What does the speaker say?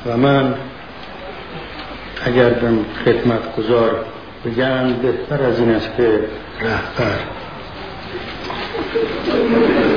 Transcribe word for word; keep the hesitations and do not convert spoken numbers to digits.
و من اگر بهم خدمتگزار بگن بهتر از این است که رهبر.